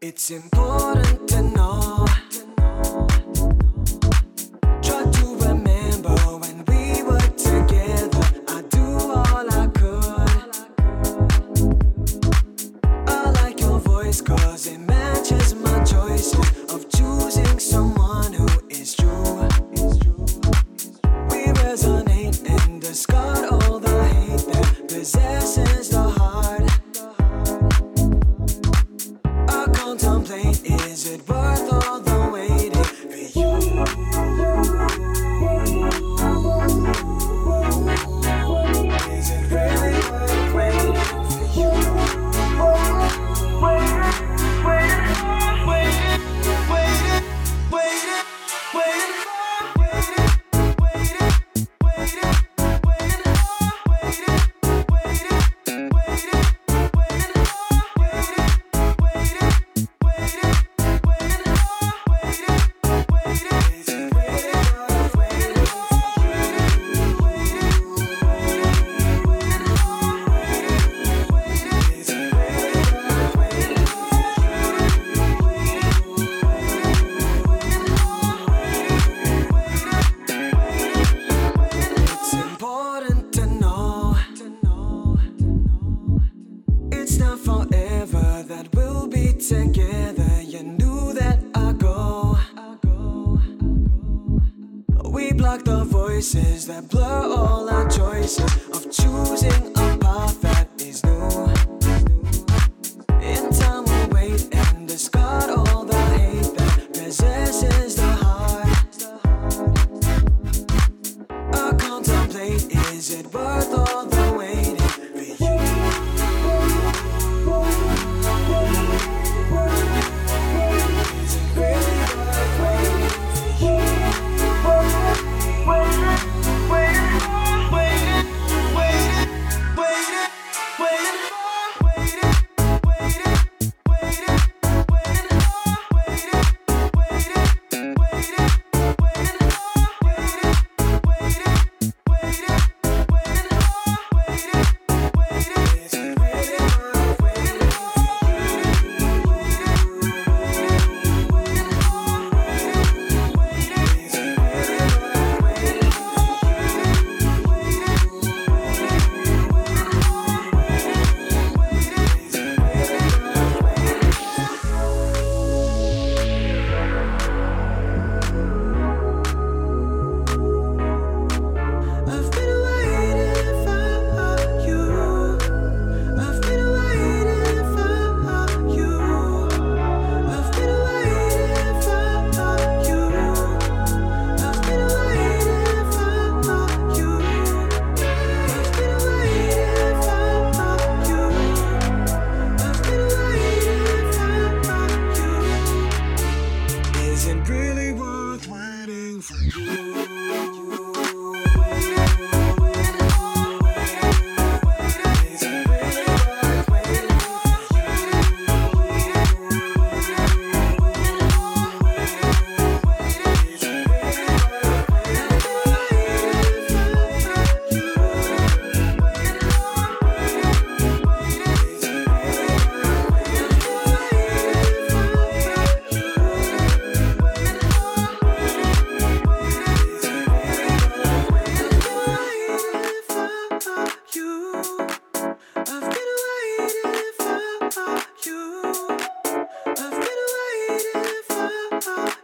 It's important to know. Try to remember when we were together. I do all I could. I like your voice 'cause it matches my choices of choosing someone who is true. We resonate and discard all the hate that possesses the heart. I contemplate, is it worth all the waiting for you? Is it really worth waiting for you? Forever that we'll be together. You knew that I go. We block the voices that blur all our choices of choosing a path that is new. In time we'll wait and discard all the hate that possesses the heart. I contemplate, is it worth all the waiting for you? Isn't really worth waiting for you. I've been waiting for you.